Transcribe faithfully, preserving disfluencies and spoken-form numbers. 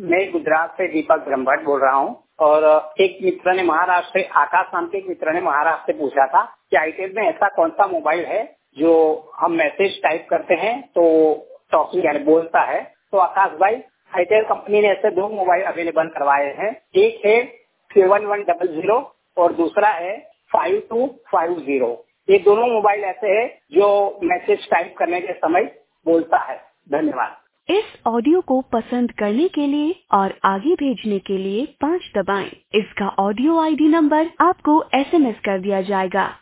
मैं गुजरात से दीपक ब्रह्मभट्ट बोल रहा हूँ और एक मित्र ने महाराष्ट्र से, आकाश नाम के एक मित्र ने महाराष्ट्र से पूछा था कि आईटेल में ऐसा कौन सा मोबाइल है जो हम मैसेज टाइप करते हैं तो टॉकिंग यानी बोलता है। तो आकाश भाई, आईटेल कंपनी ने ऐसे दो मोबाइल अवेलेबल करवाए हैं। एक है सेवन वन डबल जीरो और दूसरा है फाइव टू फाइव जीरो। ये दोनों मोबाइल ऐसे हैं जो मैसेज टाइप करने के समय बोलता है। धन्यवाद। इस ऑडियो को पसंद करने के लिए और आगे भेजने के लिए पाँच दबाएं। इसका ऑडियो आईडी नंबर आपको एसएमएस कर दिया जाएगा।